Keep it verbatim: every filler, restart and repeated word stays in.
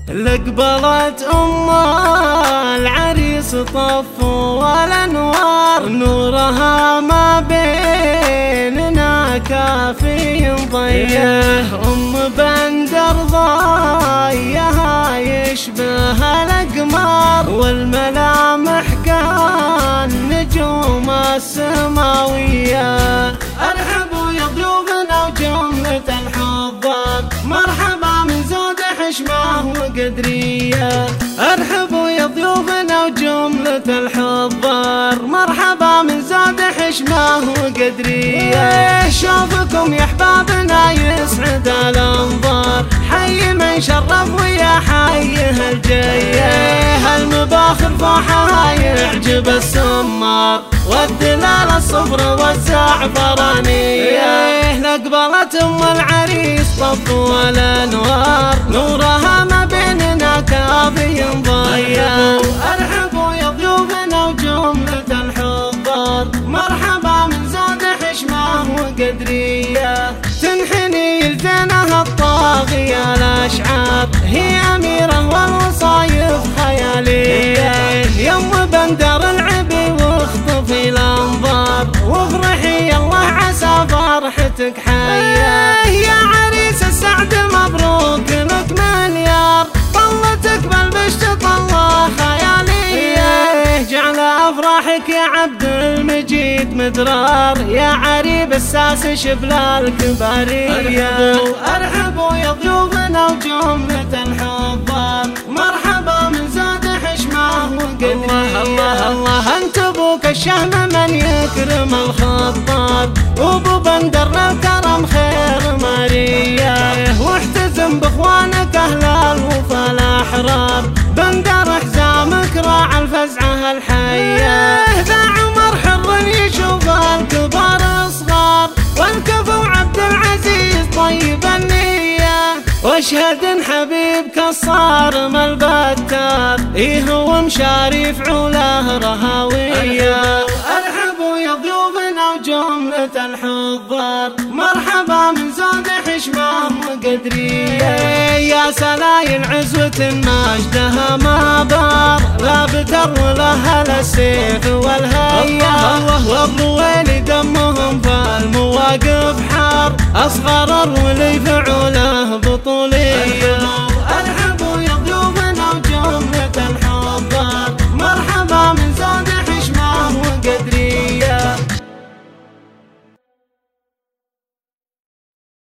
لقبلت أم العريس طف والأنوار، نورها ما بيننا كافي ضيه. أم بندر ضيها يشبه الأقمار، والملامح كالنجوم السماوية. ارحبوا يا ضيوفنا وجملة الحضار، مرحبا من زود حشمه وقدرية. ارحبوا يا ضيوفنا وجملة الحضار، مرحبا من زود حشمه وقدرية. شوفكم يا احبابنا يسعد الانظار، حي من شرف ويا حيه الجيه. المباخر فوحها يعجب السمار، والدلال الصفر والزعفرانية. لقبلت ام العريس طف والانوار، نورها ما بيننا كافي ضيا. ارحبوا يا ضيوفنا وجملة الحضار، مرحبا من زود حشمه وقدرية. تنحني لزينها الطاغية الاشعار، هي اميرة والوصايف خيالية. يم بندر العبي واخطفي الانظار، وافرحي الله عسى فرحتك حية. يا عريس السعد مبروك لك مليار، طلتك بالبشت طلة خيالية. جعل افراحك يا عبد المجيد مدرار، يا عريب الساس شبل الكبارية. ارحبوا يا ضيوفنا وجملة الحضار، مرحبا من زاد حشمه وقدرية. الله الله الله انت ابوك الشهم من يكرم الخطار، وابو بندر للكرم خير مرية. واحتزم باخوانك اهل الوفا الاحرار، بندر حزامك راعى الفزعه الحيه. ذا عمر حر يشوف الكبار صغار، والكفو عبد العزيز طيب النيه. واشهد ان حبيبك الصارم البتار، ايه هو مشاري فعوله رهاويه. ارحبوا يا ضيوفنا وجملة الحضار، مرحبا من زود حشمه وقدرية. يا سلايل عزوة ماجدها ما بار، لا بتر ولها السيف والهيا. والضويل دمهم فالمواقف حار، اصغر الولي فعوله بطولية.